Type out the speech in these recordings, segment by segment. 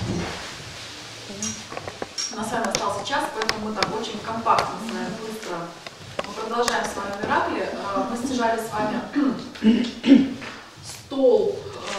У нас с вами остался час, поэтому мы так очень компактно с вами быстро. Мы продолжаем с вами Миракли. Мы стяжали с вами столб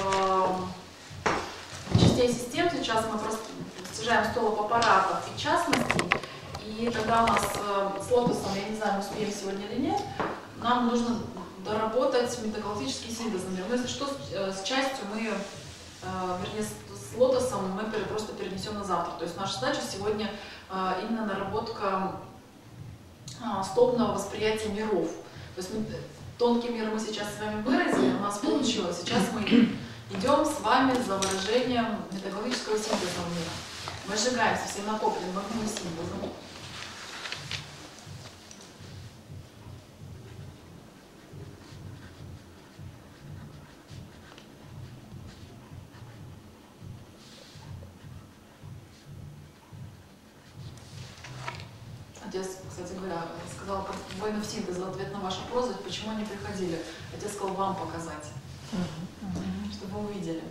частей систем. Сейчас мы просто стяжаем столб аппаратов и частностей. И тогда у нас с лотосом, я не знаю, мы успеем сегодня или нет, нам нужно доработать метагалактический синтез. Но если что, с частью мы, вернее, с лотосом мы просто перенесем на завтра. То есть наша задача сегодня именно наработка столбного восприятия миров. То есть тонкий мир мы сейчас с вами выразили, у нас получилось. Сейчас мы идем с вами за выражением метагалактического синтеза мира. Мы сжигаемся всем накопленным огневым синтезом. Отец, кстати говоря, сказал про воинов синтеза, ответ на ваш вопрос, почему они приходили. Отец сказал вам показать, чтобы вы увидели.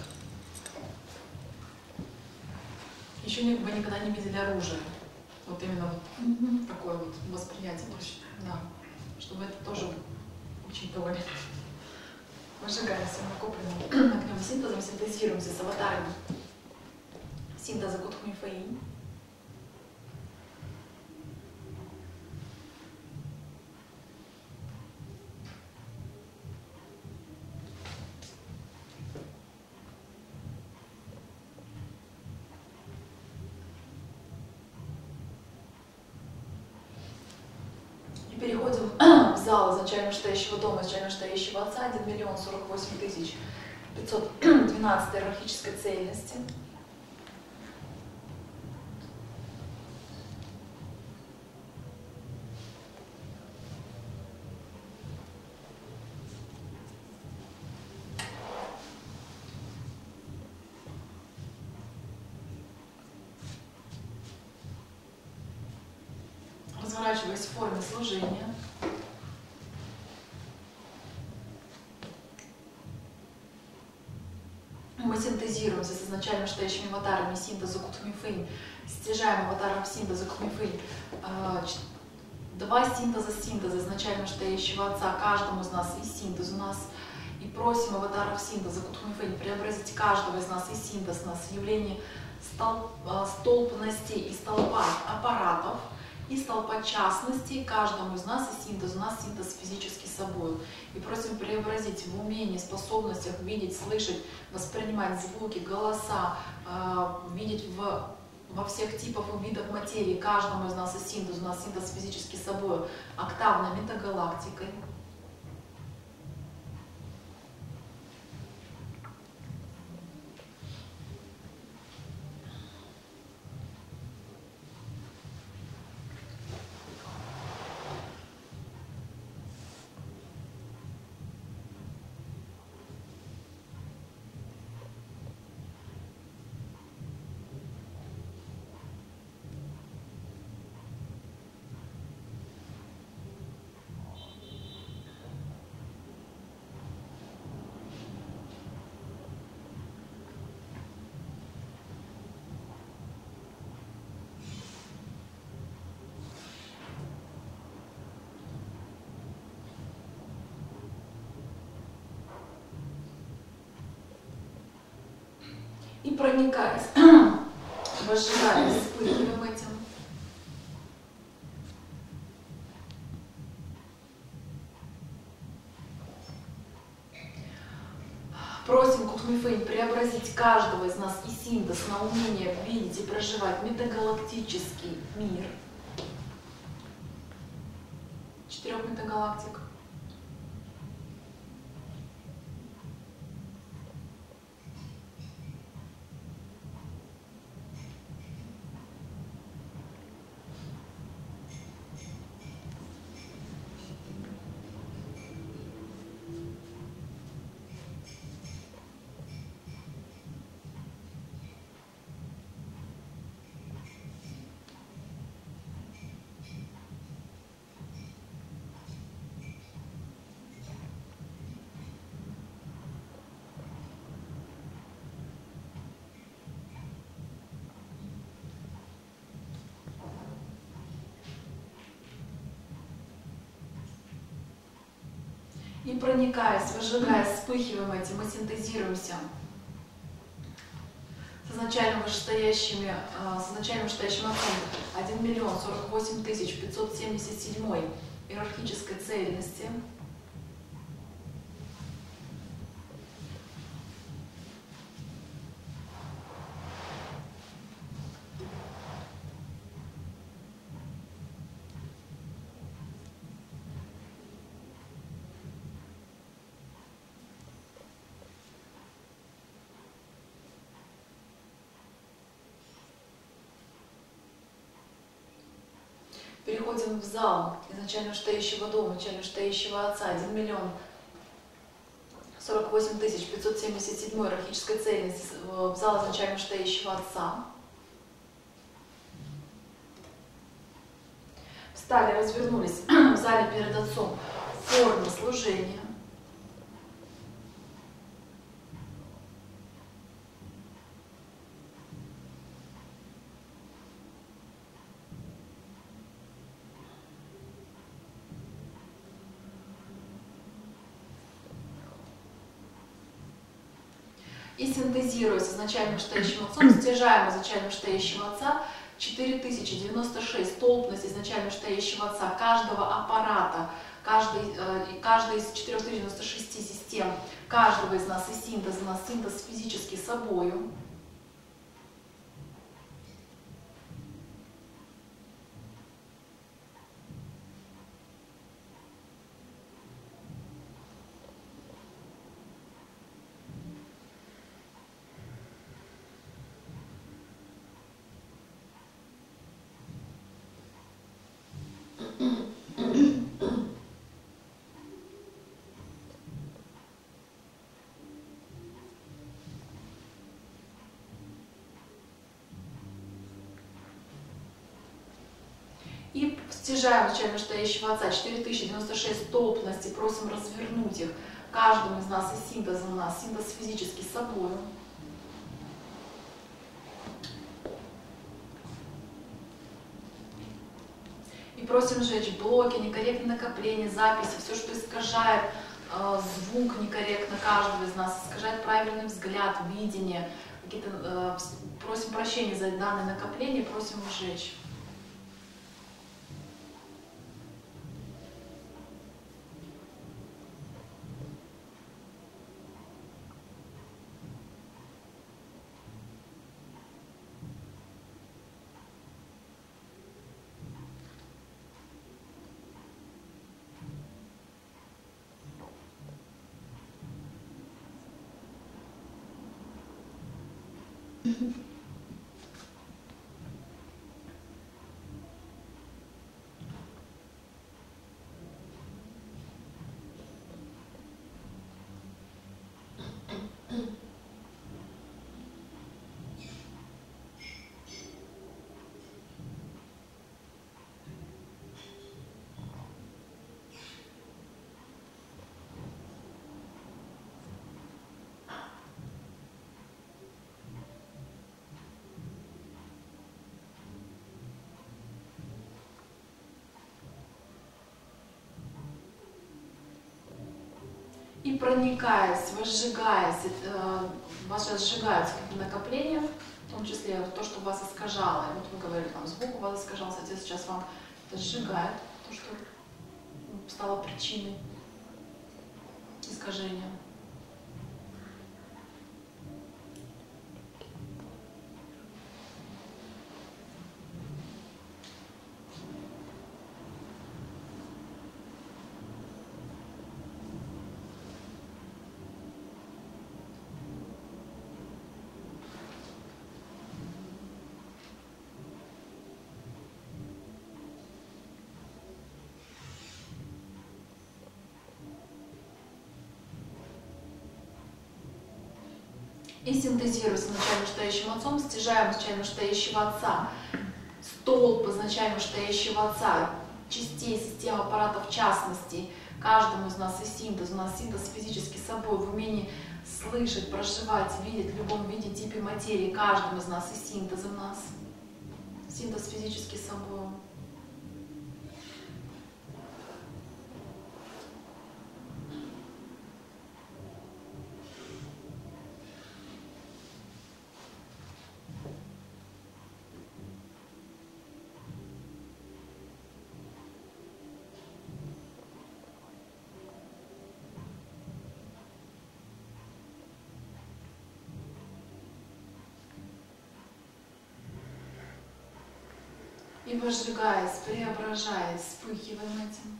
Еще вы никогда не видели оружие. Вот именно вот такое вот восприятие. Да. Чтобы это тоже учитывали. Мы сжигаемся накопленным огнем синтезом, синтезируемся с аватарами синтеза Кутхмифаинь. Переходим в зал изначально стоящего дома, изначально стоящего отца, 1 миллион 48 тысяч 512 иерархической цельности. Разворачиваясь в форме служения. Мы синтезируемся с изначально стоящими аватарами синтеза Кутхмифаинь, стяжаем аватаром синтеза Кутхмифаинь 2 синтеза изначально стоящего отца, каждому из нас и синтез у нас, и просим аватаров синтеза Кутхмифаинь преобразить каждого из нас и синтез нас в явление столпностей и столпа аппаратов, и столпа частностей каждому из нас и синтез. У нас синтез физически собой. И просим преобразить в умении, способностях видеть, слышать, воспринимать звуки, голоса, видеть во всех типах и видах материи каждому из нас и синтез. У нас синтез физически собой, октавной метагалактикой. И проникаясь, возжигаясь, вспыхиваем этим. Просим Кутхмифаинь преобразить каждого из нас и синтез на умение видеть и проживать метагалактический мир 4 метагалактик. И проникаясь, выжигаясь, вспыхиваем этим, мы синтезируемся с изначально вышестоящим отцом 1 миллион 48 тысяч 577 иерархической цельности. Переходим в зал изначально вышестоящего дома, изначально вышестоящего отца, 1 миллион 48 тысяч 577 иерархической цельности, в зал изначально вышестоящего отца. Встали, развернулись в зале перед отцом в форме служения. И синтезируя с изначально вышестоящим отцом, стяжаем изначально вышестоящего отца 4096 столпность изначально вышестоящего отца каждого аппарата, каждой из 4096 систем, каждого из нас и синтез, у нас синтез физически собою. И стяжаем изначально вышестоящего отца 4096 столпности, просим развернуть их каждому из нас и синтезом у нас, синтез физически собою. И просим сжечь блоки, некорректные накопления, записи, все, что искажает звук некорректно каждого из нас, искажает правильный взгляд, видение. Просим прощения за данное накопление, просим сжечь. И проникаясь, возжигаясь, ваши сжигаются какие-то накопления, в том числе то, что вас искажало. Вот вы говорили, там звук у вас искажался, отец сейчас вам это сжигает, то, что стало причиной искажения. И синтезируя с изначально вышестоящим отцом, стяжаем изначально вышестоящего отца, столб изначально вышестоящего отца, частей системы аппарата в частности, каждому из нас и синтез. У нас синтез физически собой, в умении слышать, проживать, видеть в любом виде, типе материи, каждому из нас и синтез у нас. Синтез физически собой. И возжигаясь, преображаясь, вспыхиваем этим.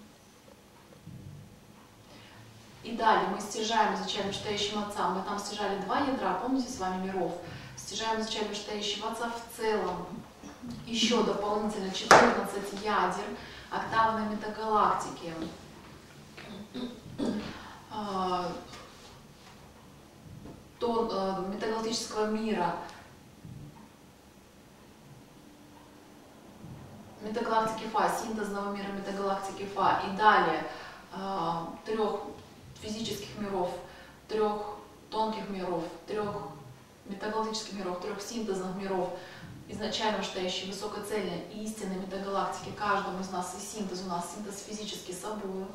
И далее мы стяжаем, изучаем вышестоящим отцам. Мы там стяжали 2 ядра, помните, с вами миров. Стяжаем, изучаем вышестоящего отца в целом. Еще дополнительно 14 ядер октавной метагалактики. Метагалактического мира. Метагалактики Фа, синтезного мира метагалактики Фа. И далее 3 физических миров, 3 тонких миров, 3 метагалактических миров, 3 синтезных миров, изначально вышестоящие высокоцельные и истинные метагалактики, каждому из нас и синтез, у нас синтез физический собой.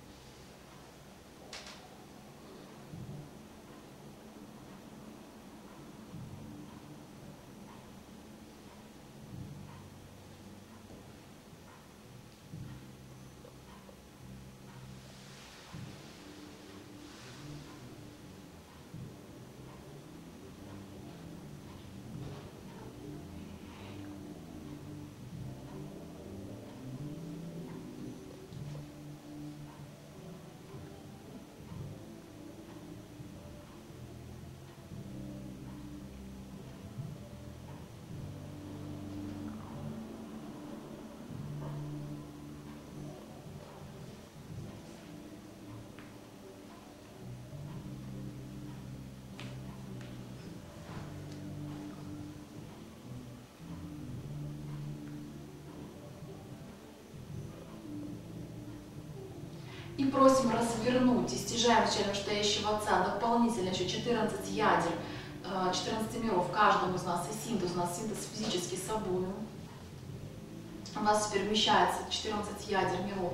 И просим развернуть и стяжаем изначально вышестоящего отца дополнительно еще 14 ядер, 14 миров, каждому из нас и синтез, у нас синтез физический с собой. У нас теперь вмещается 14 ядер миров.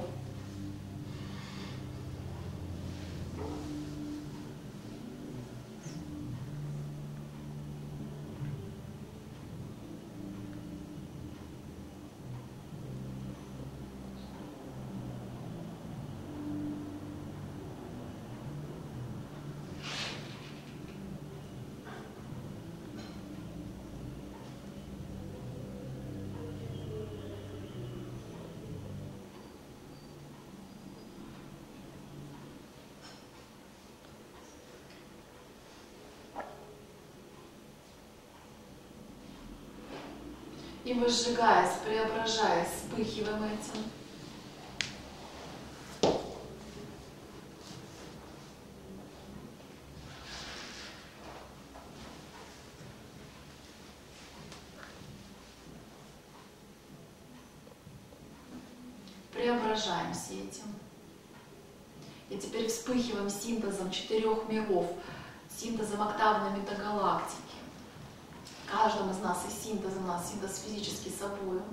И возжигаясь, преображаясь, вспыхиваем этим. Преображаемся этим. И теперь вспыхиваем синтезом 4 миров, синтезом октавной метагалактики. Каждым из нас и синтез у нас, синтез физический собой.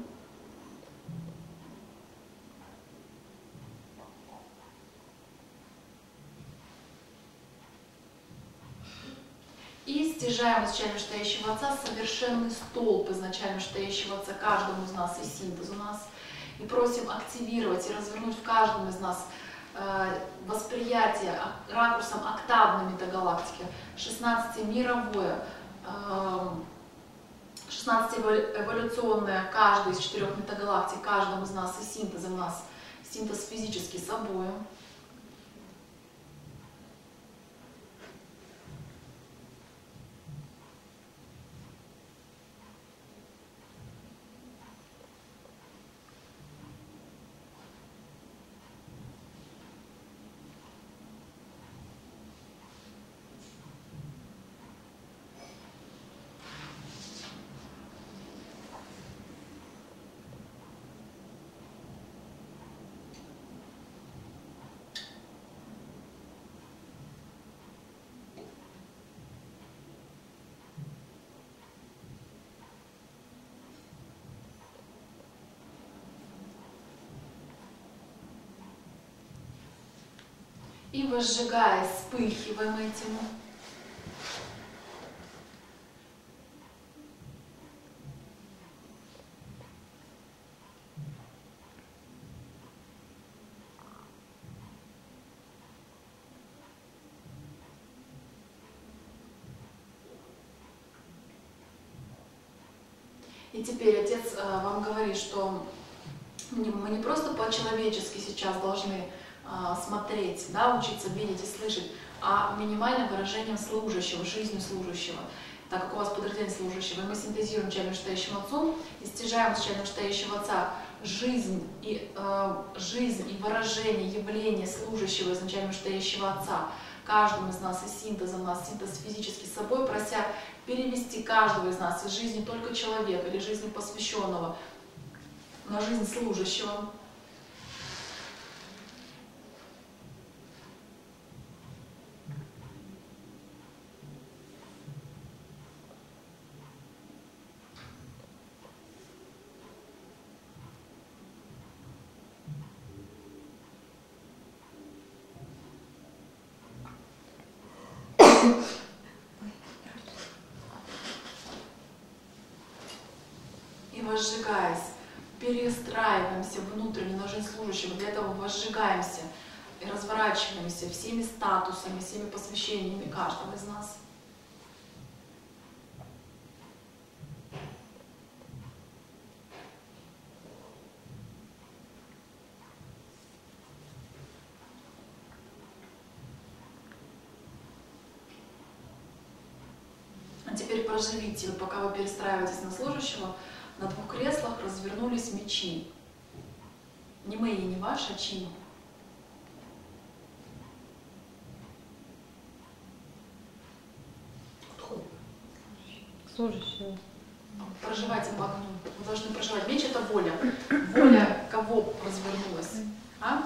И стяжаем изначально вышестоящего отца совершенный столб изначально вышестоящего отца каждому из нас и синтез у нас. И просим активировать и развернуть в каждом из нас восприятие ракурсом октавной метагалактики, 16-мировое, 16 эволюционное, каждый из 4 метагалактик, каждому из нас и синтезом у нас, синтез физический собой. И возжигаясь, вспыхиваем этим. И теперь Отец вам говорит, что мы не просто по-человечески сейчас должны смотреть, да, учиться видеть и слышать, а минимальным выражением служащего, жизнью служащего. Так как у вас подразделение служащего, и мы синтезируем чайным читающим отцом, и стяжаем с чайным читающего отца жизнь и выражение, явление служащего изначально читающего отца каждому из нас, и синтезом нас, синтез физически с собой, прося перевести каждого из нас из жизни только человека или жизни посвященного на жизнь служащего. И возжигаясь, перестраиваемся внутренне на жизнь служащего, для этого возжигаемся и разворачиваемся всеми статусами, всеми посвящениями каждого из нас. А теперь проживите, пока вы перестраиваетесь на служащего, на двух креслах развернулись мечи. Не мои, не ваши, а чьи. Служащего. Проживайте по огню. Вы должны проживать. Меч — это воля. Воля кого развернулась? А?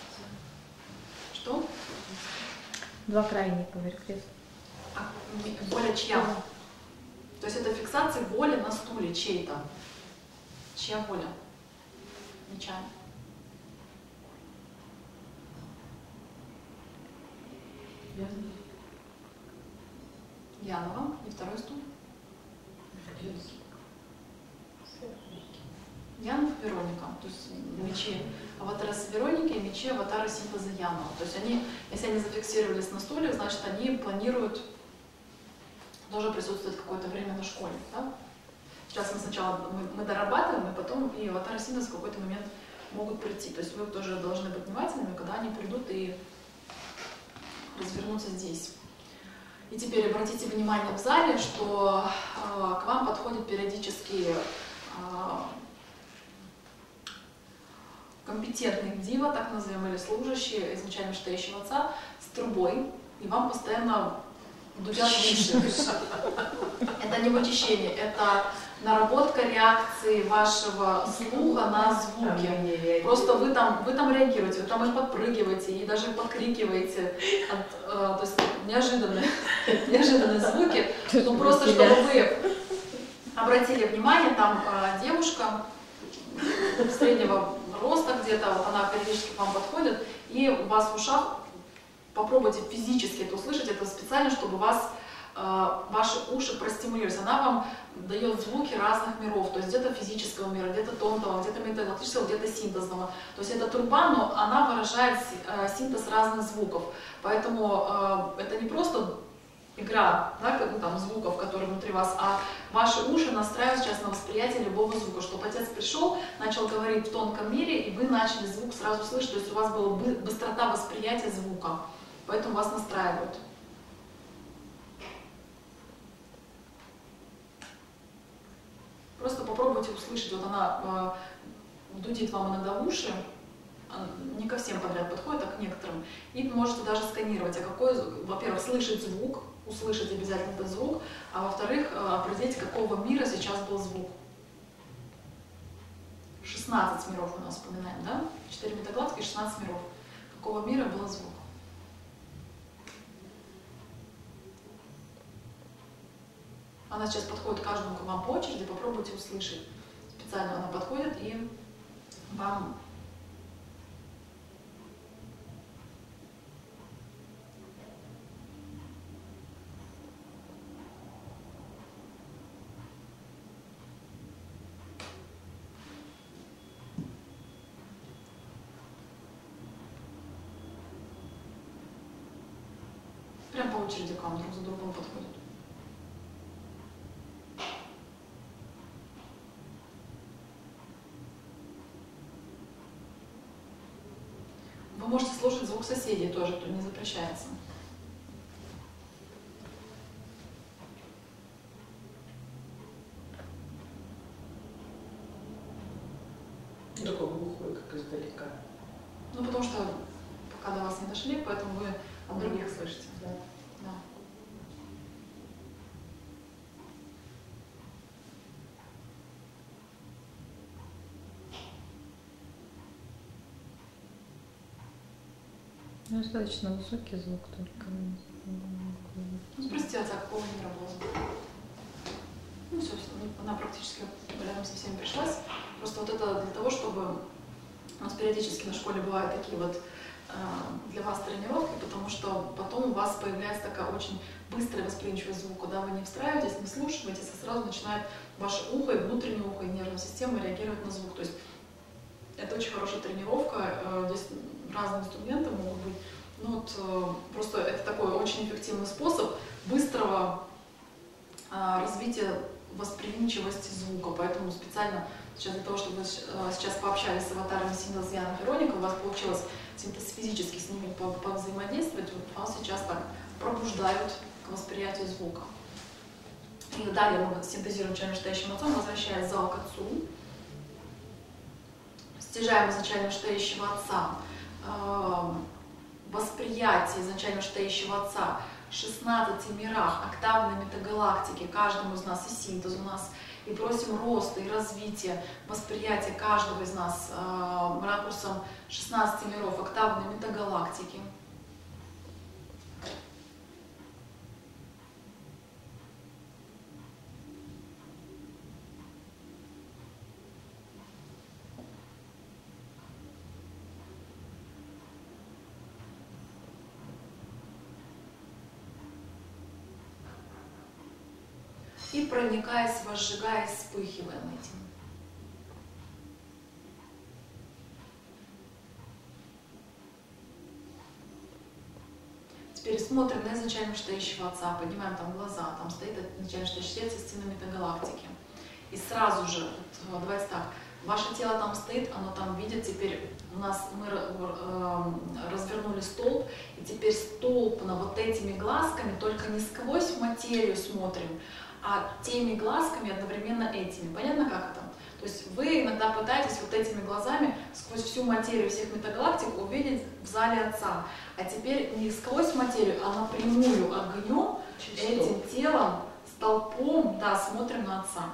Что? Два крайних, говорю, кресла. А воля чья? То есть это фиксация воли на стуле чьей-то. Чья воля? Меча. Янова. И второй стул. Янов, Вероника. То есть мечи аватара Вероники и мечи аватара синтеза Янова. То есть они, если они зафиксировались на стуле, значит они планируют тоже присутствовать какое-то время на школе. Да? Сейчас мы сначала мы дорабатываем, и потом и аватары синтеза в какой-то момент могут прийти. То есть вы тоже должны быть внимательными, когда они придут и развернутся здесь. И теперь обратите внимание в зале, что к вам подходят периодически компетентный дива, так называемый, или служащий, изначально читающего отца, с трубой, и вам постоянно дудят в уши. Это не вычищение, это наработка реакции вашего слуха на звуки. Просто вы там реагируете, вы там их подпрыгиваете и даже подкрикиваете. То есть неожиданные звуки. Ну просто чтобы вы обратили внимание, там девушка среднего роста где-то, вот она периодически к вам подходит, и у вас в ушах попробуйте физически это услышать, это специально, чтобы ваши уши простимулировались. Она вам дает звуки разных миров, то есть где-то физического мира, где-то тонкого, где-то металлического, где-то синтезного. То есть это труба, но она выражает синтез разных звуков. Поэтому это не просто игра, да, там, звуков, которые внутри вас, а ваши уши настраивают сейчас на восприятие любого звука, чтобы отец пришел, начал говорить в тонком мире, и вы начали звук сразу слышать, то есть у вас была быстрота восприятия звука, поэтому вас настраивают. Просто попробуйте услышать, вот она дудит вам иногда в уши, не ко всем подряд подходит, а к некоторым, и можете даже сканировать, а какой, во-первых, слышать звук, услышать обязательно этот звук, а во-вторых, определить, какого мира сейчас был звук. 16 миров у нас вспоминаем, да? 4 метагалактики, 16 миров. Какого мира был звук? Она сейчас подходит каждому к вам по очереди, попробуйте услышать. Специально она подходит и вам прям по очереди к вам друг за другом подходят. Вы можете слушать звук соседей тоже, то не запрещается. Такой глухой, как издалека. Ну, потому что пока до вас не дошли, поэтому вы от других слышите. Да. Да. Ну, достаточно высокий звук только. Ну, спросите отца, какого не работал. Ну, собственно, она практически рядом со всеми пришлась. Просто вот это для того, чтобы... У нас периодически на школе бывают такие вот для вас тренировки, потому что потом у вас появляется такая очень быстрая восприимчивость звука. Да? Вы не встраиваетесь, не слушаетесь, а сразу начинает ваше ухо и внутреннее ухо, и нервная система реагировать на звук. То есть это очень хорошая тренировка. Здесь разные инструменты могут быть. Ну, вот, просто это такой очень эффективный способ быстрого развития восприимчивости звука. Поэтому специально сейчас для того, чтобы вы сейчас пообщались с аватарами Синтез Яна Вероника, у вас получилось физически с ними повзаимодействовать, вот вас сейчас так пробуждают к восприятию звука. И далее мы синтезируем членоштающим отцом, возвращая зал к отцу. Стяжаем изначально штающего отца, восприятие изначально штающего отца в 16 мирах, октавной метагалактики, каждому из нас, и синтез у нас, и просим роста и развития восприятия каждого из нас ракурсом 16 миров, октавной метагалактики. И проникаясь, возжигаясь, вспыхиваем этим. Теперь смотрим на изначально штающего отца, поднимаем там глаза, там стоит изначально штающий отец из стены метагалактики. И сразу же, вот, давайте так, ваше тело там стоит, оно там видит, теперь у нас мы развернули столб, и теперь столбно вот этими глазками, только не сквозь материю смотрим, а теми глазками одновременно этими. Понятно, как это? То есть вы иногда пытаетесь вот этими глазами сквозь всю материю всех метагалактик увидеть в зале отца. А теперь не сквозь материю, а напрямую огнем, этим телом, столпом, да, смотрим на отца.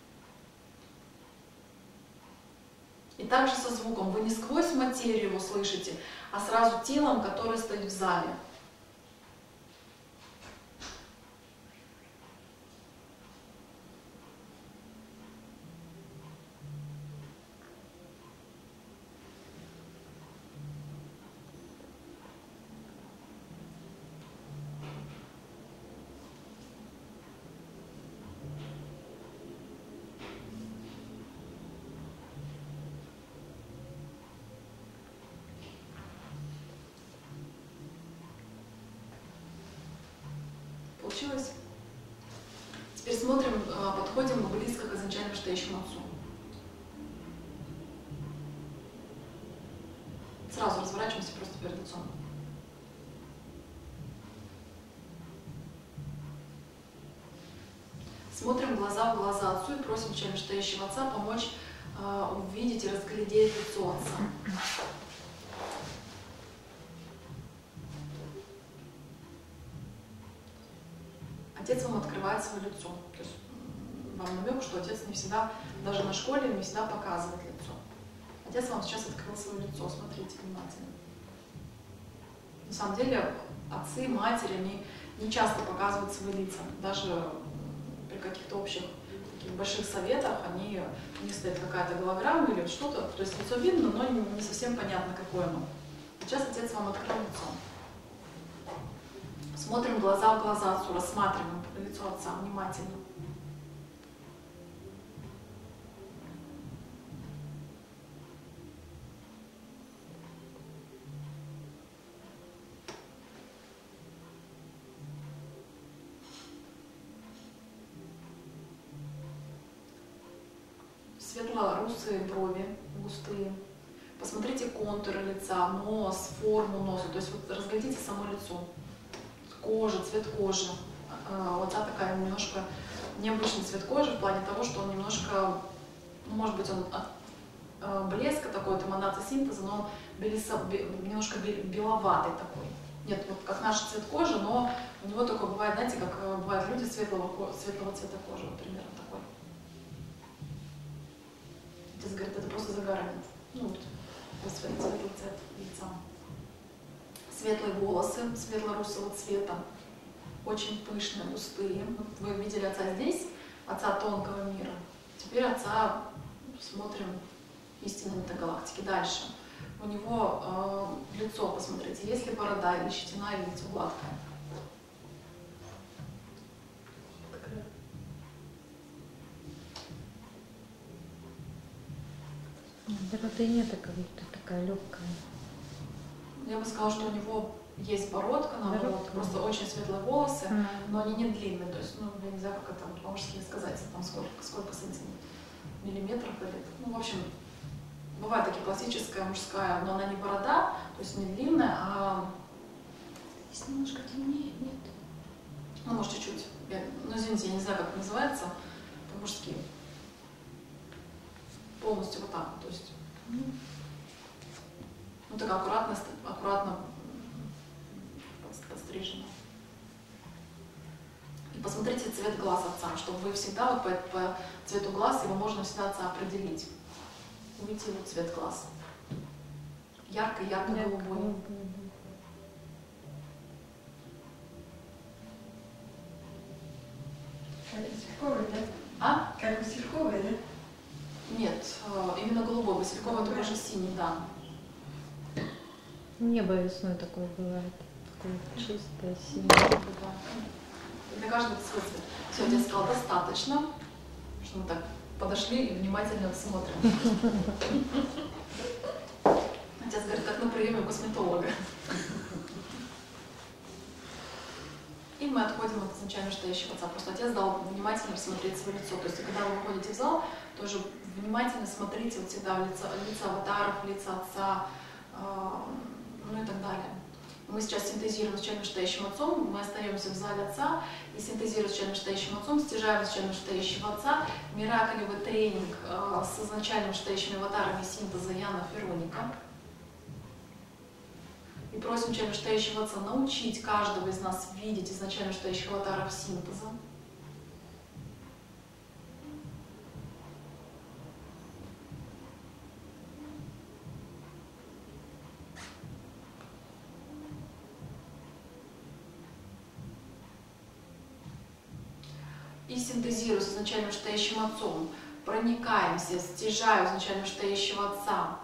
И также со звуком. Вы не сквозь материю его слышите, а сразу телом, которое стоит в зале. Получилось? Теперь смотрим, подходим близко к изначально штающему отцу. Сразу разворачиваемся просто перед отцом. Смотрим глаза в глаза отцу и просим членоштающего отца помочь увидеть и разглядеть лицо отца. Отец вам открывает свое лицо. То есть вам намек, что отец не всегда, даже на школе, не всегда показывает лицо. Отец вам сейчас открыл свое лицо, смотрите внимательно. На самом деле отцы, матери, они не часто показывают свои лица. Даже при каких-то общих таких больших советах у них стоит какая-то голограмма или что-то. То есть лицо видно, но не совсем понятно, какое оно. Сейчас отец вам открыл лицо. Смотрим глаза в глаза отцу, рассматриваем лицо отца внимательно. Светло-русые брови, густые, Посмотрите контуры лица, нос, форму носа, то есть вот разглядите само лицо, кожа, цвет кожи. У отца такая немножко необычный цвет кожи в плане того, что он немножко, ну, может быть, он от блеска такой, от эманации синтеза, но он немножко беловатый такой. Нет, вот как наш цвет кожи, но у него только бывает, знаете, как бывают люди светлого цвета кожи, вот примерно такой. Отец говорит, это просто загара нет. Ну, вот, светлый цвет лица. Светлые волосы светло-русого цвета, очень пышные, густые. Вот вы видели отца здесь, отца тонкого мира. Теперь отца смотрим истинной метагалактики. Дальше. У него лицо, посмотрите, есть ли борода или щетина, или лицо гладкое. Бороды нет, как будто такая легкая. Я бы сказала, что у него есть бородка, наоборот, Бородка. просто очень светлые волосы, но они не длинные, то есть, ну, я не знаю, как это по-мужски сказать, там сколько сантиметров, миллиметров или, ну, в общем, бывает такие классическая мужская, но она не борода, то есть не длинная, а Здесь немножко темнее, нет? ну, может, чуть-чуть, ну, извините, я не знаю, как это называется, по-мужски, полностью вот так, то есть, ну, так аккуратно подстрижено. И посмотрите цвет глаз отца, чтобы вы всегда вот по цвету глаз его можно всегда отца определить. Увидите его цвет глаз. Ярко-голубой. Как васильковый, да? А? Как васильковый, да? Нет, именно голубой. Васильковый это уже синий, да. Небо весной такое бывает. Такое чистое, синее. Для каждого свой цвет. Все, отец сказал, достаточно, что мы так подошли и внимательно смотрим. Отец говорит, как на приеме у косметолога. И мы отходим от изначально стоящего отца. Просто отец дал внимательно рассмотреть свое лицо. То есть, когда вы выходите в зал, тоже внимательно смотрите вот всегда в лица аватаров, лица отца, ну и так далее. Мы сейчас синтезируем с членом стоящим отцом, мы остаемся в зале отца и синтезируем с членом стоящим отцом, стяжаем с членом стоящего отца, миракелевый тренинг с изначальными стоящими аватарами синтеза Яна Фероника. И просим членов стоящего отца научить каждого из нас видеть изначально стоящих аватаров синтеза. И синтезируя с изначально стоящим отцом, проникаемся, стяжаю изначально стоящего отца.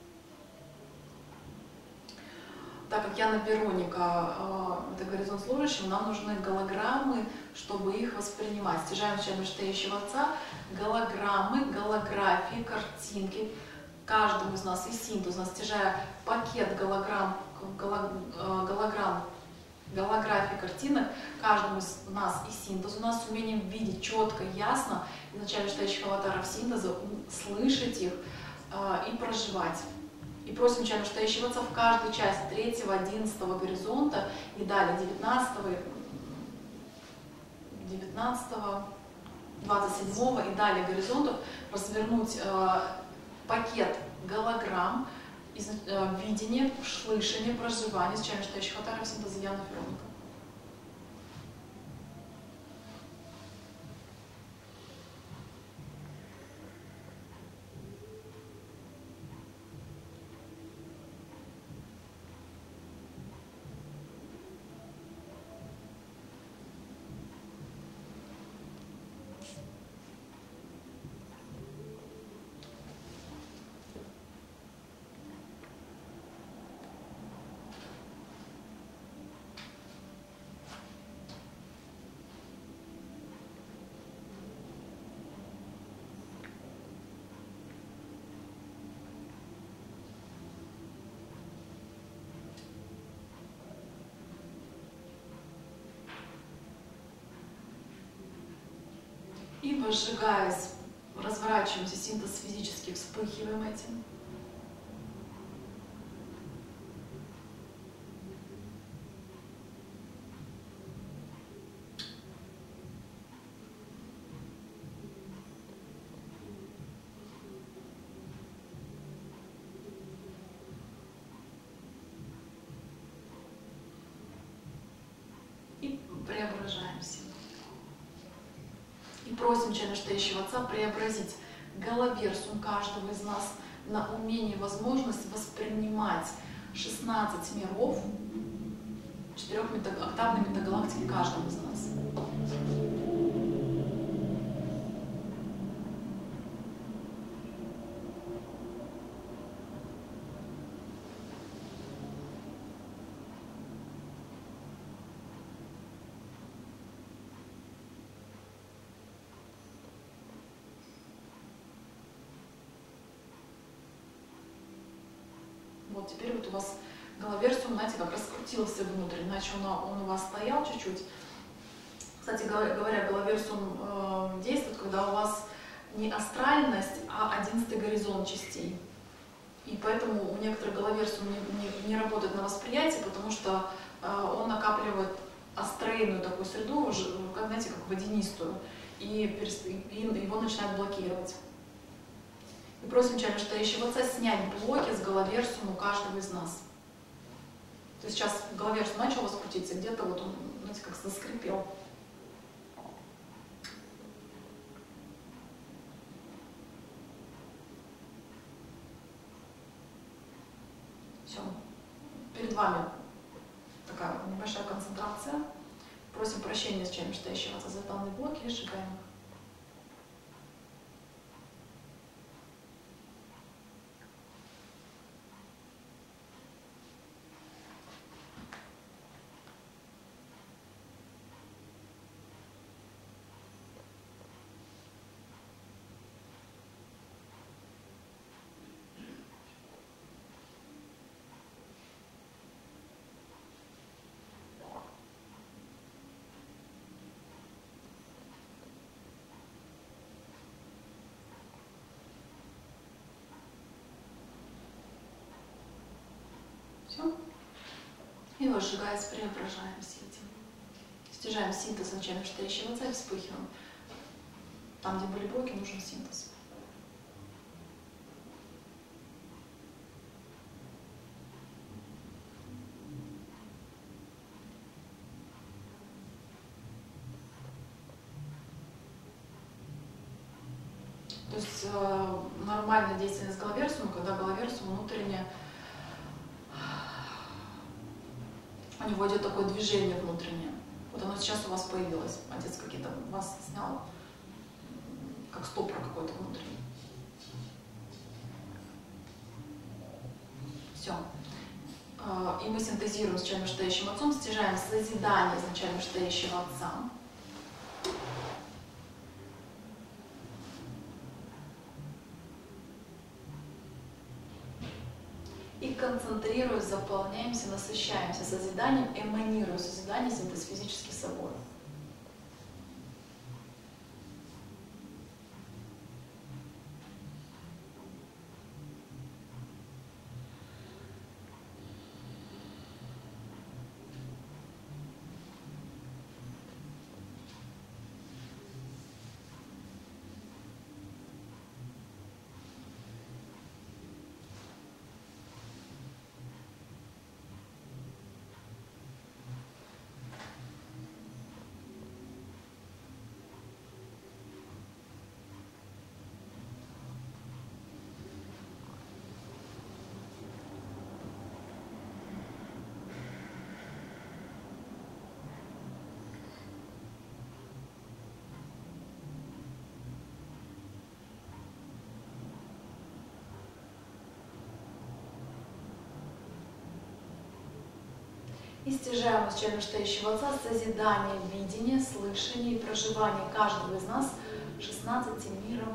Так как Яна Вероника, это горизонт служащего, нам нужны голограммы, чтобы их воспринимать. Стяжаем изначально стоящего отца, голограммы, голографии, картинки. Каждому из нас и синтез, стяжая пакет голограмм, голографии картинок, каждому из нас и синтез, у нас умением видеть четко, ясно изначально стоящих аватаров синтеза, слышать их и проживать. И просим членов стоящего отца в каждой части 3-го, 11-го горизонта и далее 19-го, 27-го и далее горизонтов развернуть пакет голограмм, видение, слышание, проживание с членом стоящих аватаров синтеза Яна Фероника. И возжигаясь, разворачиваемся, синтез физически, вспыхиваем этим. преображаем силу. И просим Членостоящего Отца преобразить головерсум каждого из нас на умение и возможность воспринимать 16 миров, 4-октавной метагалактики каждого из нас. Вот теперь вот у вас головерсум, знаете, как раскрутился внутрь, иначе он у вас стоял чуть-чуть. Кстати говоря, головерсум действует, когда у вас не астральность, а 11-й горизонт частей. И поэтому у некоторых головерсум не работает на восприятие, потому что он накапливает астрейную такую среду, как, знаете, как водянистую, и его начинает блокировать. И просим Членостоящего Отца снять блоки с головерсума у каждого из нас. То есть сейчас головерсум начал у вас крутиться, где-то вот он, знаете, как заскрипел. Все. Перед вами такая небольшая концентрация. Просим прощения с Членостоящего Отца за данные блоки и сжигаем их. Все. И выжигаясь, преображаемся этим. Стяжаем синтез Членостоящего Отца и вспыхиваем. Там, где были блоки, нужен синтез. То есть нормальная деятельность головерсума, когда головерсум внутренне, у него идет такое движение внутреннее. Вот оно сейчас у вас появилось. Отец какие-то вас снял, как стопор какой-то внутренний. Все. И мы синтезируем с Членостоящим Отцом, стяжаем созидание из Членостоящего Отца. И концентрируясь, заполняемся, насыщаемся созиданием, эманируя созидание, синтез физически собой. И стяжаем из Членостоящего Отца созидание, видение, слышание и проживание каждого из нас 16 миров.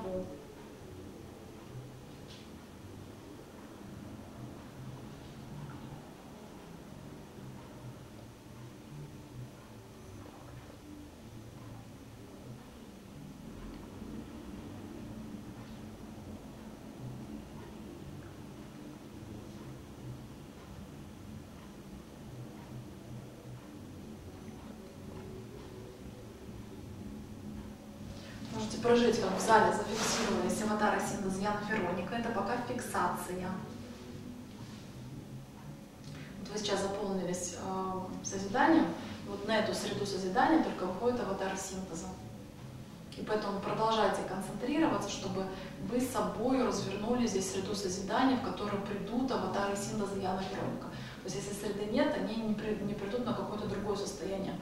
Можете прожить, как в зале, зафиксировались аватара синтез Яна Вероника. Это пока фиксация. Вот вы сейчас заполнились созиданием, вот на эту среду созидания только выходит аватар синтеза. И поэтому продолжайте концентрироваться, чтобы вы с собой развернули здесь среду созидания, в которую придут аватары синтеза Яна Вероника. То есть если среды нет, они не придут на какое-то другое состояние.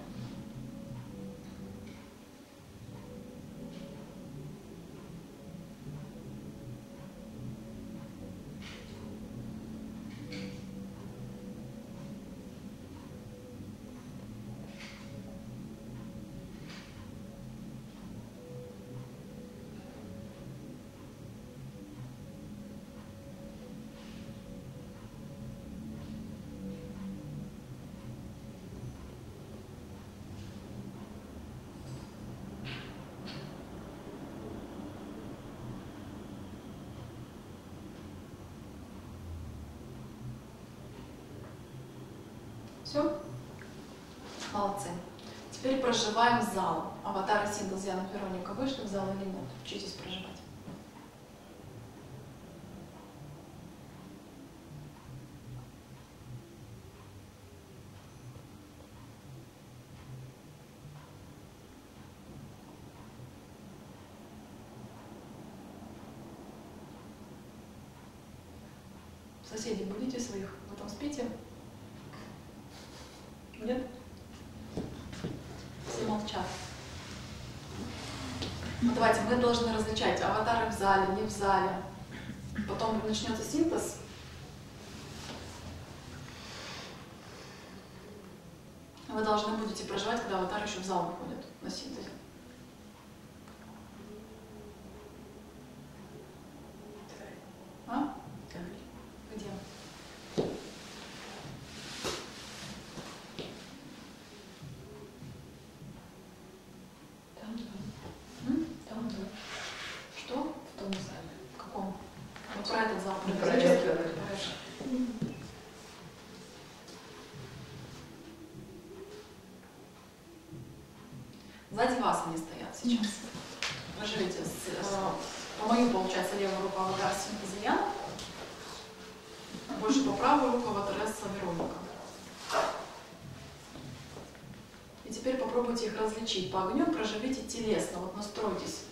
Все? Молодцы. Теперь проживаем зал. Аватары синтеза Яна Вероника вышли в зал или нет? Учитесь проживать. Соседи, будете своих? Вы там спите? Нет? Все молчат. Ну, давайте, мы должны различать аватары в зале, не в зале. Потом начнется синтез. Вы должны будете проживать, когда аватары еще в зал выходят на синтезе. А? Где? Что? В том зале. В каком? Вот про этот зал. Ну, про этот зал. Хорошо. Сзади вас они стоят сейчас. Проживите. По мою, получается, левая рука аватар синтеза Яна. Больше по правую руку аватаресса Вероника. И теперь попробуйте их различить. По огню проживите телесно. Вот настройтесь.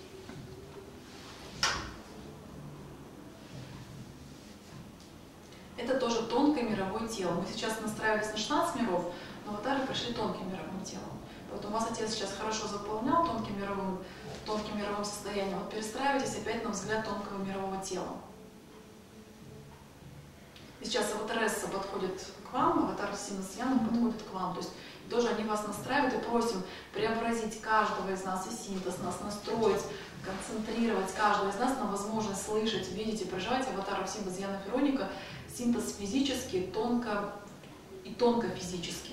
Это тоже тонкое мировое тело. Мы сейчас настраивались на 16 миров, но аватары пришли тонким мировым телом. Поэтому вас отец сейчас хорошо заполнял тонким мировым состоянием. Вот перестраивайтесь опять на взгляд тонкого мирового тела. И сейчас аватаресса подходит к вам, аватар синтеза Яна подходит к вам. То есть тоже они вас настраивают и просим преобразить каждого из нас и синтез, нас настроить, концентрировать каждого из нас на возможность слышать, видеть и проживать аватаров синтеза Яна Вероника, синтез физически, тонко и тонко физически.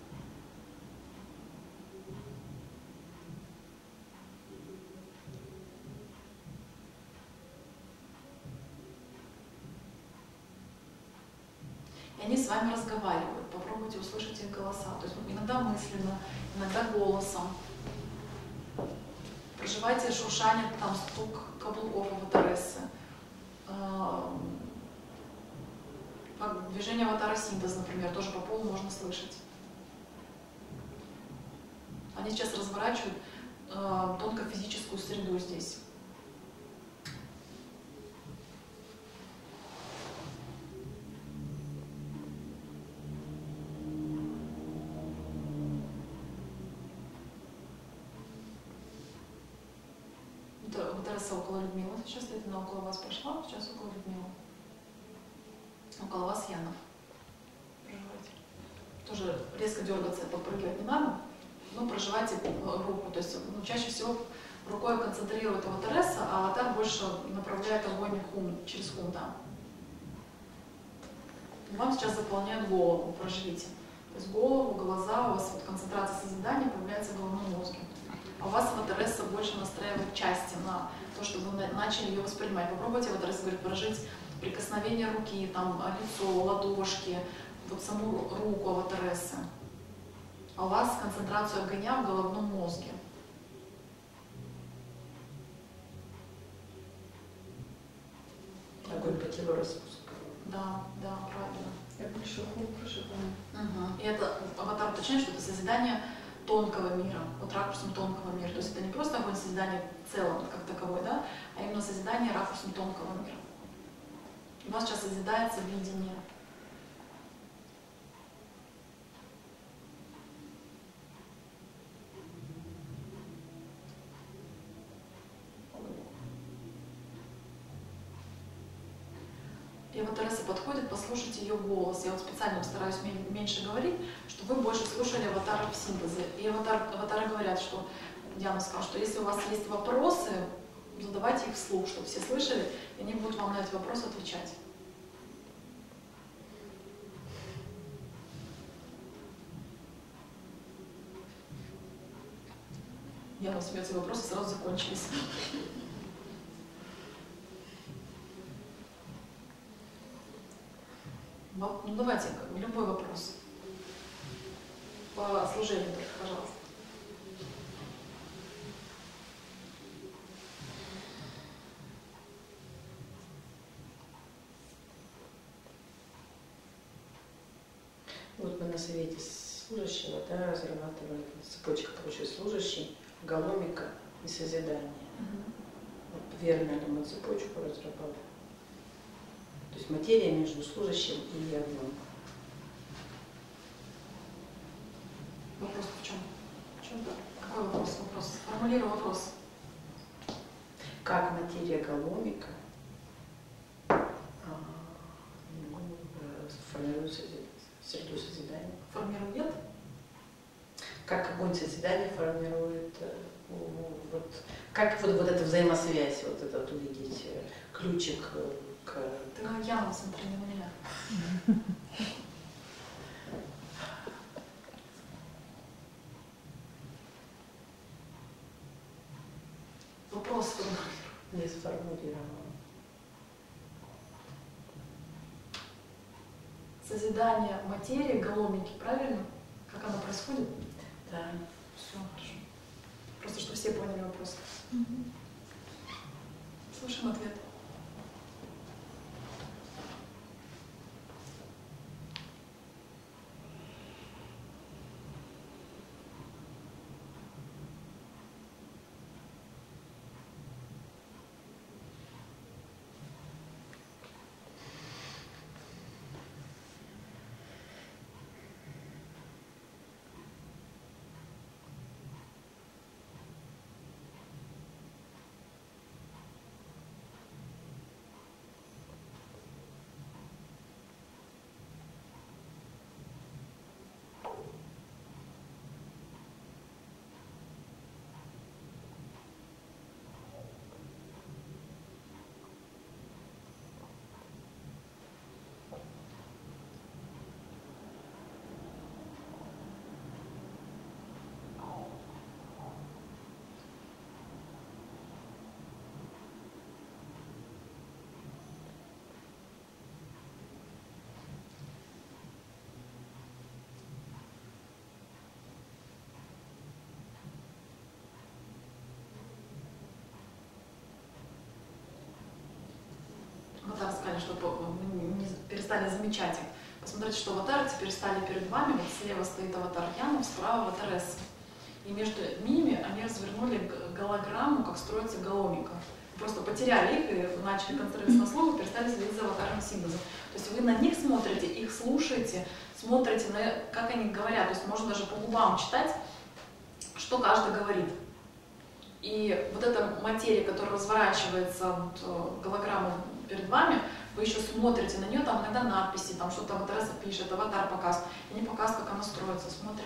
И они с вами разговаривают. Попробуйте услышать их голоса. То есть иногда мысленно, иногда голосом. Проживайте шуршание, там стук каблуков аватарессы. Движение аватара синтеза, например, тоже по полу можно слышать. Они сейчас разворачивают тонко физическую среду здесь. Аватаресса около Людмилы. Сейчас стоит, она около вас прошла, сейчас около Людмилы. Около вас Янов. Проживайте. Тоже резко дергаться, подпрыгивать не надо, но проживайте руку. То есть чаще всего рукой концентрирует аватаресса, а аватар больше направляет огонь через хум там. Вам сейчас заполняют голову, проживите. То есть голову, глаза, у вас вот концентрация созидания появляется в головном мозге. А у вас аватаресса больше настраивает части на то, чтобы вы начали ее воспринимать. Попробуйте аватаресса, говорит, прожить прикосновение руки, там, лицо, ладошки, вот саму руку аватарессы. А у вас концентрацию огня в головном мозге. Огонь по телу распуск. Да, да, правильно. Я больше хук проживаю. Мгм. И это аватар уточняет, что это созидание тонкого мира, вот ракурсом тонкого мира. То есть это не просто огонь созидания в целом как таковой, да, а именно созидание ракурсом тонкого мира. У вас сейчас созидается видение. И вот Тереса подходит, послушайте ее голос. Я вот специально стараюсь меньше говорить, чтобы вы больше слушали аватаров в синтезе. И аватары говорят, что Диана сказала, что если у вас есть вопросы, задавайте их вслух, чтобы все слышали, и они будут вам на эти вопросы отвечать. Яна смеется, вопросы сразу закончились. Ну давайте, любой вопрос. По служению только, пожалуйста. Вот мы на совете служащего, да, разрабатывали цепочка, получилась служащий, голомика и созидание. Вот верно ли мы цепочку разрабатываем? То есть материя между служащим и огнем. Вопрос в чем? Какой вопрос? Формулирую вопрос. Как материя голомика формирует среду созидания? Формирует? Как огонь созидания формирует, вот, как вот эту взаимосвязь, вот этот увидеть ключик к... Ты как Яна, смотри на меня. Вопрос формулирую. Не сформулировал. Созидание материи, голомики, правильно? Как оно происходит? Да. Все, хорошо. Просто чтобы все поняли вопрос. Слушаем ответ. Аватары сказали, что вы не перестали замечать их. Посмотрите, что аватары теперь стали перед вами. Вот слева стоит аватар Яна, справа аватар Эс. И между ними они развернули голограмму, как строится голомика. Просто потеряли их и начали концентрироваться на словах, перестали следить за аватаром синтеза. То есть вы на них смотрите, их слушаете, смотрите, на, как они говорят. То есть можно даже по губам читать, что каждый говорит. И вот эта материя, которая разворачивается, вот, голограмма перед вами, вы еще смотрите на нее, там иногда надписи, там что-то аватар пишет, аватар показывает. И не показывает, как она строится. Смотрим.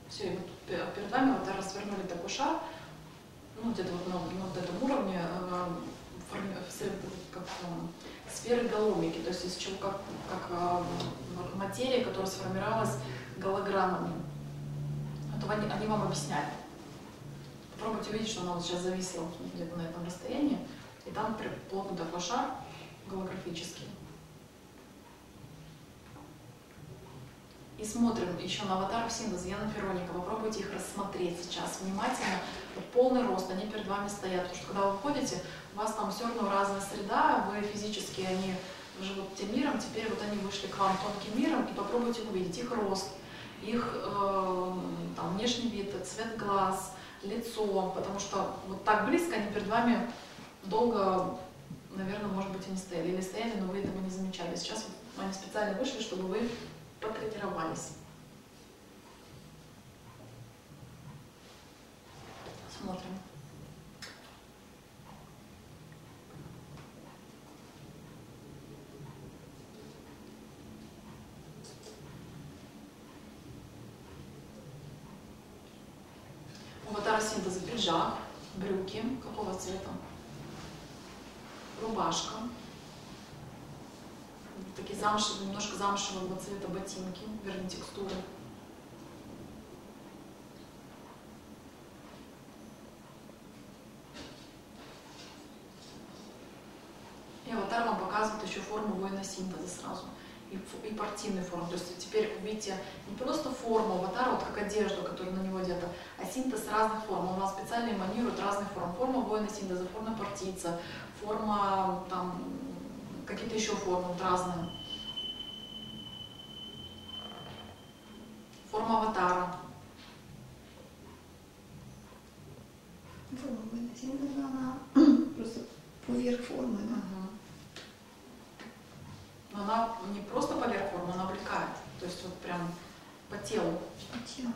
Все, и вот перед вами вот развернули такой шар, ну, где-то вот на вот этом уровне как сферы галомики, то есть из чего как материя, которая сформировалась голограммами. Это они вам объясняли. Попробуйте увидеть, что она вот сейчас зависла где-то на этом расстоянии, и там плотный такой шар голографический. И смотрим еще на аватаров синтеза Яна Фероника. Попробуйте их рассмотреть сейчас внимательно. Вот полный рост, они перед вами стоят. Потому что когда вы входите, у вас там все равно разная среда, вы физически, они живут тем миром, теперь вот они вышли к вам тонким миром, и попробуйте увидеть их рост, их там, внешний вид, цвет глаз, лицо, потому что вот так близко они перед вами долго, наверное, может быть, и не стояли. Или стояли, но вы этого не замечали. Сейчас вот они специально вышли, чтобы вы потренировались. Смотрим. У аватара синтеза пиджак, брюки какого цвета, рубашка, такие замшевые, немножко замшевого цвета ботинки, вернее текстуры. И аватар вам показывает еще форму воина синтеза сразу. И партийную форму. То есть теперь увидите не просто форму аватара, вот как одежду, которая на него одета, а синтез разных форм. Он вас специально эманирует разных форм. Форма воина синтеза, форма партийца, форма там какие-то еще формы вот разные. Форма аватара. Форма выносим, она просто поверх формы, да? Но она не просто поверх формы, она облекает. То есть вот прям по телу. По телу.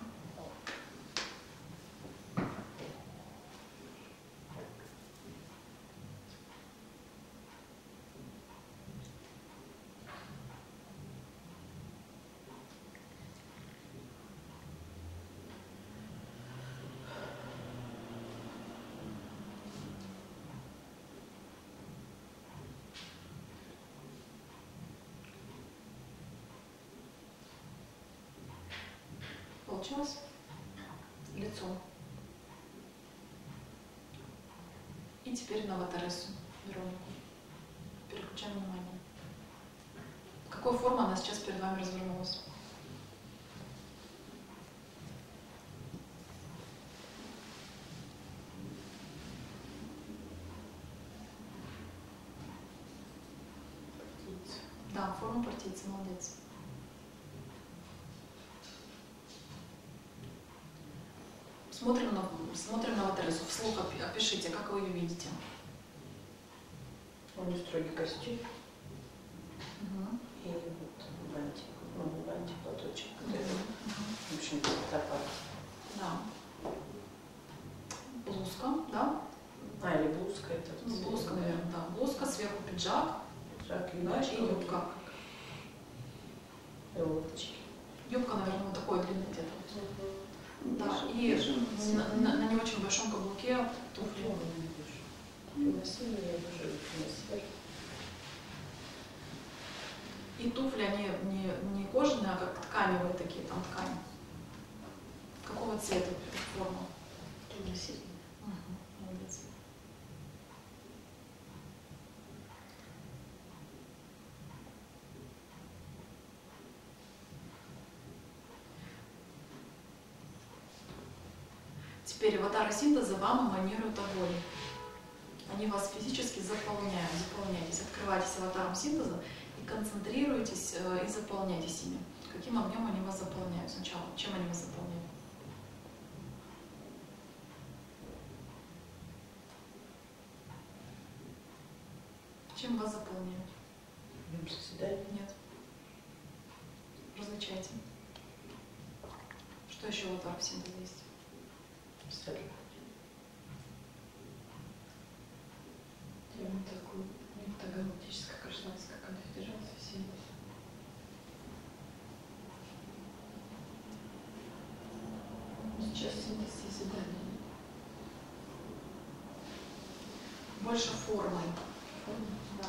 Получилось? Лицо. И теперь на аватаресу Веронику. Переключаем внимание. Какой формы она сейчас перед вами развернулась? Птица. Да, форма партийца, молодец. Смотрим на аватаресу. Вслух опишите, как вы ее видите. У нее строгий костюм Угу. и вот бантик, ну не бантик, платочек, который, в общем, цветопад. Да. Блузка, да? А, или блузка это. Ну, блузка, наверное, да. Блузка, сверху пиджак, Пиджак, да, юбочка, и юбка. и улыбочки. Юбка, наверное, вот такой длины где-то. Да, Бежевый, и бежевый. на не очень большом каблуке туфли. Насильно я уже насильно. И туфли, они не кожаные, а как тканевые такие, там ткань. Какого цвета форма? Темно-синий. Угу, молодец. Теперь аватары синтеза вам эманируют огонь. Они вас физически заполняют, заполняйтесь, открывайтесь аватаром синтеза и концентрируйтесь и заполняйтесь ими. Каким огнем они вас заполняют сначала? Чем они вас заполняют? Чем вас заполняют? Днем созидания. Нет. Различайте. Что еще в аватарах синтеза есть? Абсолютно. Я вот такую, это галактическая гражданская конфедерация синтез. синтез созидания. Больше формы. Да.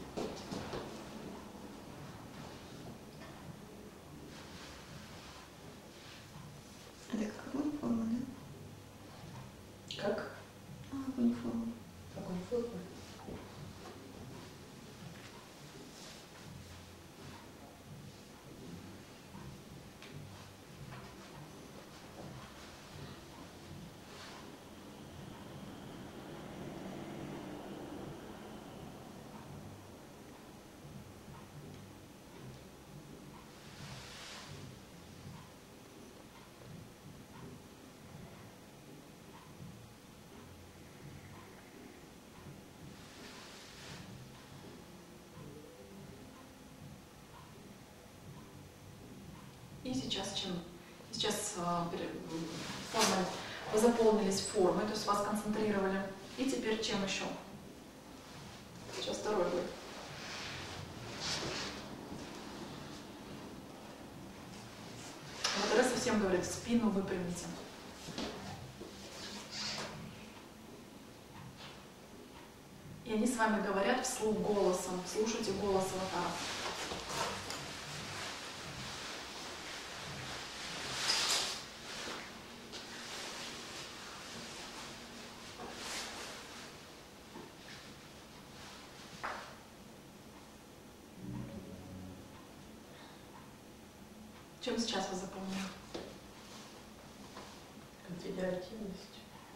Это как огонь форма, да? Как? Огонь форма. Огонь формы. И сейчас чем? Сейчас формой, вы заполнились формой, то есть вас концентрировали. И теперь чем еще? Сейчас второй будет. Вот раз совсем говорит, спину выпрямите. И они с вами говорят вслух голосом. Слушайте голос аватара. Чем сейчас вы заполняете? Конфедеративность.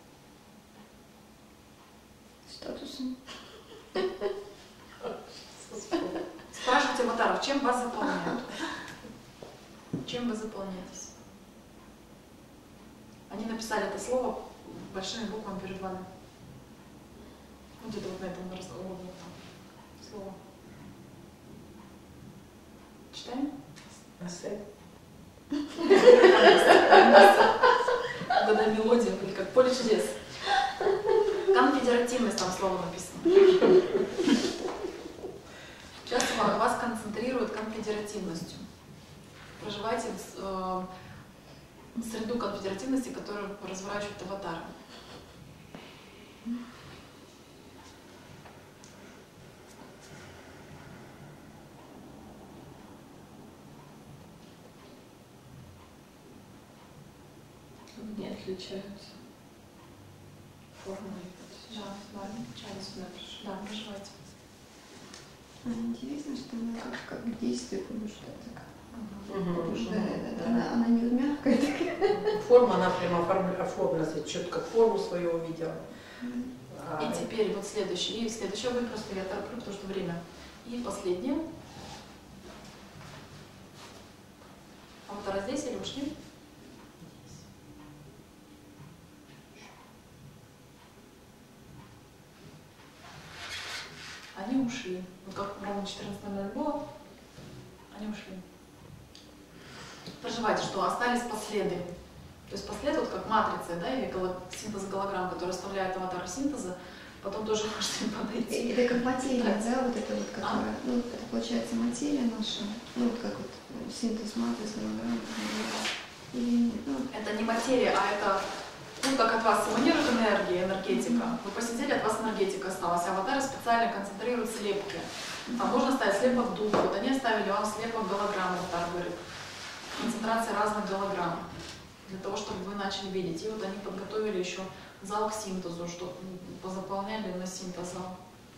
Статусом. Спрашивайте аватаров, чем вас заполняют? Чем вы заполняетесь? Они написали это слово большими буквами перед вами. Вот где-то вот на этом разговоре слово. Читаем? Асе. Да, мелодия, или как поле чудес. Конфедеративность, там слово написано. Сейчас вас концентрирует конфедеративностью. Проживайте среду конфедеративности, которую разворачивают аватары. Не отличаются формой. Да, отличаются. Да, проживайте. Интересно, что она как к действию побуждает. Мгм. Она не вот мягкая такая. Форма, она прямо оформлена, четко форму свою увидела. И теперь вот следующее. И следующее вы просто я тороплю, потому что время. И последнее. Аватары здесь или ушли? Они ушли. Вот как ровно 14:00 было, они ушли. Проживайте, что остались последы. То есть послед, вот как матрица, да, или синтез голограмм, который оставляет аватар синтеза, потом тоже можете подойти. Это как материя, да, вот это вот, которая, ну, это получается материя наша, ну, вот как вот синтез матриц, голограмм, или, ну, Это не материя, а это, ну, как от вас эманирует энергия, энергетика. Вы посидели, от вас энергетика осталась. Аватары специально концентрируют слепки. Там можно ставить слепок духа. Вот они оставили вам слепок голограммы, аватар говорит. Концентрация разных голограмм. Для того, чтобы вы начали видеть. И вот они подготовили еще зал к синтезу, что позаполняли на синтезал.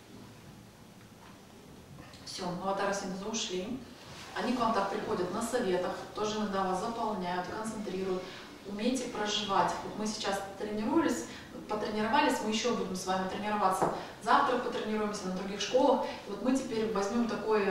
Все, аватары синтеза ушли. Они к вам так приходят на советах, тоже иногда вас заполняют, концентрируют. Умейте проживать. Вот мы сейчас потренировались, мы еще будем с вами тренироваться. Завтра потренируемся на других школах. И вот мы теперь возьмем такой,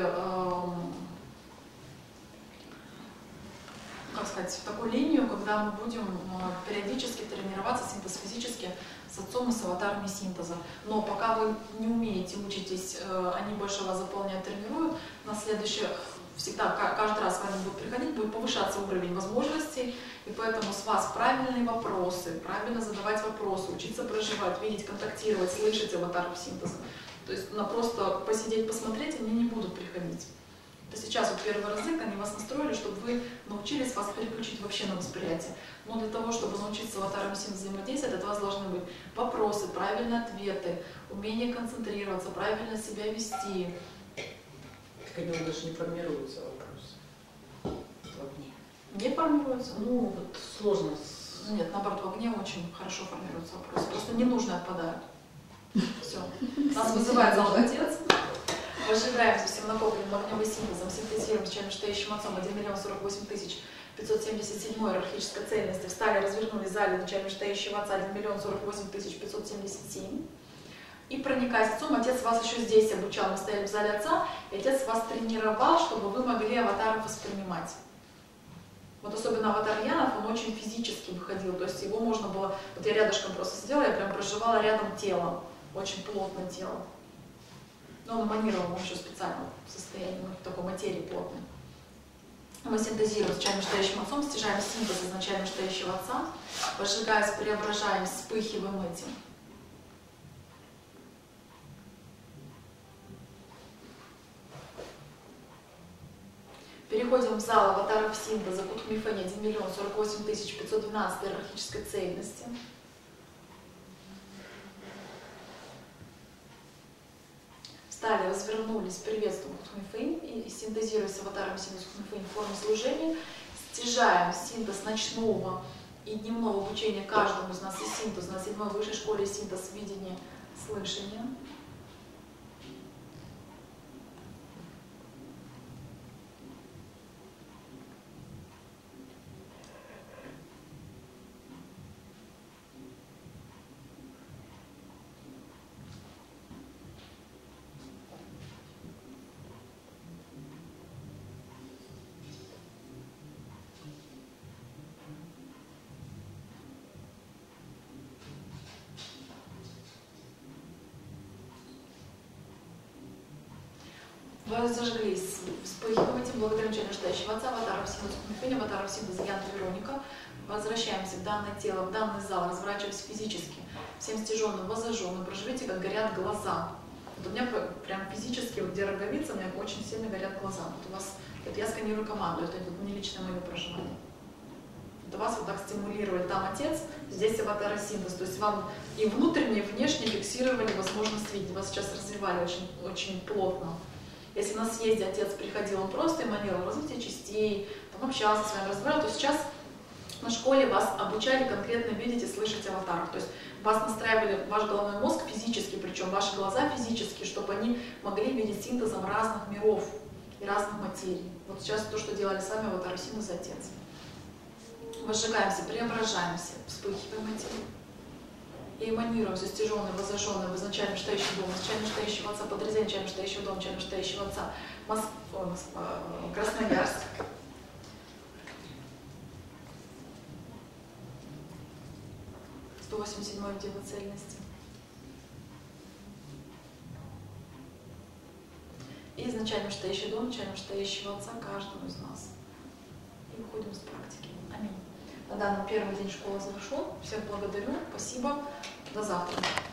как сказать, такую линию, когда мы будем периодически тренироваться синтез-физически с отцом и с аватарами синтеза. Но пока вы не умеете, учитесь, они больше вас заполняют, тренируют, на следующих всегда, каждый раз с вами будет приходить, будет повышаться уровень возможностей, и поэтому с вас правильные вопросы, правильно задавать вопросы, учиться проживать, видеть, контактировать, слышать аватаров синтеза. То есть просто посидеть, посмотреть, они не будут приходить. Это сейчас вот первый язык, они вас настроили, чтобы вы научились вас переключить вообще на восприятие. Но для того, чтобы научиться аватарам син взаимодействовать, от вас должны быть вопросы, правильные ответы, умение концентрироваться, правильно себя вести. Так они даже не формируются вопросы. В огне. Не формируются? Ну, вот сложно. Нет, наоборот, в огне очень хорошо формируются вопросы. Просто ненужные отпадают. Все. Нас вызывает зал отец. Возжигаемся всем накопленным огневым синтезом, синтезируем с чем настоящим отцом 1 048 577 иерархической цельности. Встали, развернули зале начальник настоящего отца 1 048 577. И проникаясь отцом, отец вас еще здесь обучал. Мы стояли в зале отца, и отец вас тренировал, чтобы вы могли аватаров воспринимать. Вот особенно аватар Янов, он очень физически выходил, то есть его можно было, вот я рядышком просто сидела, я прям проживала рядом телом, очень плотно тело. Но он эманировал, он еще специально в состоянии, в такой материи плотной. Мы синтезируем с начальным настоящим отцом, стяжаем синтез изначально настоящего отца, возжигаясь, преображаем, вспыхиваем этим. Переходим в зал аватаров синтеза Кутхмифани 1 048 512 иерархической цельности. Встали, развернулись, приветствуем Кутхмифэнь и синтезируя с аватаром синтез Кутхмифэнь в форме служения, стяжаем синтез ночного и дневного обучения каждому из нас и синтез на 7-й высшей школе синтез видения, слышания. Вы зажглись, вспыхиваете, благодаря началу настоящего отца, аватаров синтеза Кутхмифэнь, аватаров синтеза Янта Вероника. Возвращаемся в данное тело, в данный зал, разворачиваясь физически, всем стяженным, возожженным, проживите, как горят глаза. Вот у меня прям физически, вот где роговица, у меня очень сильно горят глаза. Вот у вас, это я сканирую команду, это вот не личное мое проживание. Это вас вот так стимулировали, там отец, здесь аватар синтез, то есть вам и внутренне, и внешне фиксировали возможность видеть, вас сейчас развивали очень, очень плотно. Если на съезде отец приходил, он просто эманировал развитие частей, там общался с вами, разговаривал, то сейчас на школе вас обучали конкретно видеть и слышать аватаров. То есть вас настраивали, ваш головной мозг физически, причем ваши глаза физически, чтобы они могли видеть синтезом разных миров и разных материй. Вот сейчас то, что делали сами аватары синтез отец. Возжигаемся, преображаемся, вспыхиваем этим. И эманируем все стяженные, возожженные в изначально настоящий дом, изначально настоящего отца, подразделение начально настоящего дома, начально настоящего отца, Красноярск. «187-й дело цельности. И изначально настоящий дом, начально настоящего отца каждому из нас. И выходим с практики. Аминь. На данном первый день школы завершен. Всех благодарю. Спасибо. До завтра.